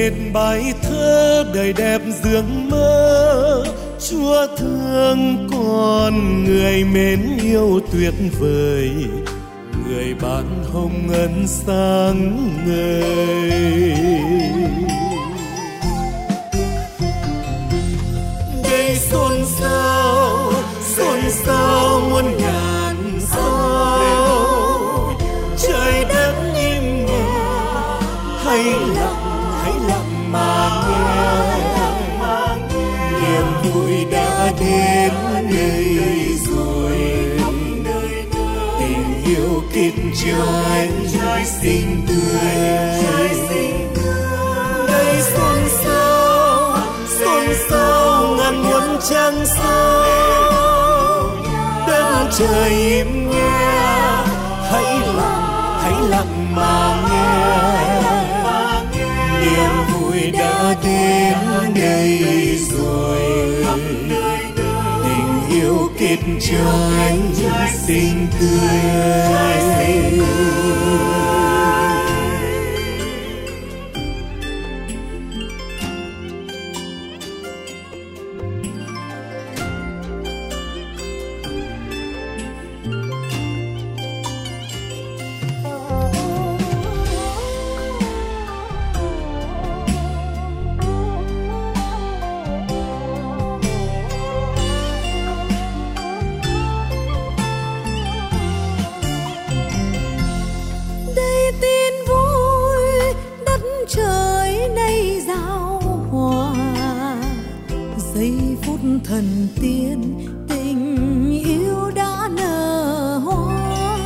hết bài thơ đời đẹp giường mơ. Chúa thương con, người mến yêu tuyệt vời, người ban hồng ân sáng ngời. Đây xôn xao muôn ngàn sao, trời đất im nghe, hãy lặng mà nghe. Niềm vui đã đến đây rồi, tình yêu kết trái xinh tươi. Đây xôn xao ngàn muôn trăng sao, đất trời im nghe, hãy lặng mà nghe. Niềm vui đã đến đây rồi, tình yêu kết trái xinh tươi. Thần tiên tình yêu đã nở hoa,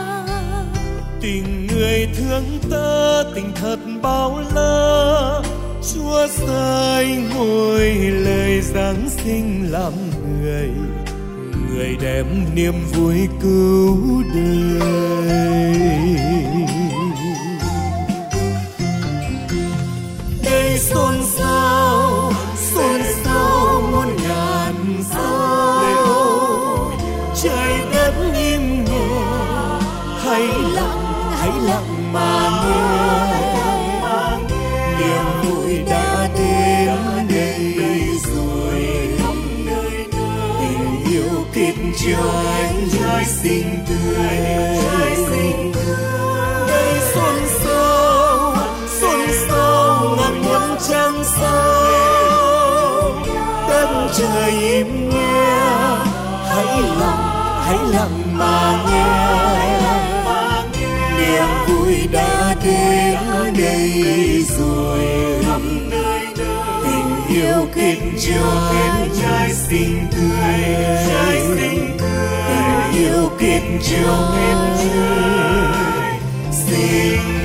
tình người thương ta tình thật bao la. Chúa sai ngôi lời Giáng sinh làm người, người đem niềm vui cứu đời. Đây xôn xao muôn ngàn sao, trời đất im nghe, hãy lặng mà nghe. Niềm vui đã đến đây rồi, tình yêu kết trái xinh tươi. Đây xôn xao ngàn muôn trăng sao, đất trời im nghe, hãy lặng mà nghe. Niềm vui đã đến đây rồi, tình yêu kết trái xinh tươi. Tình yêu kết trái xinh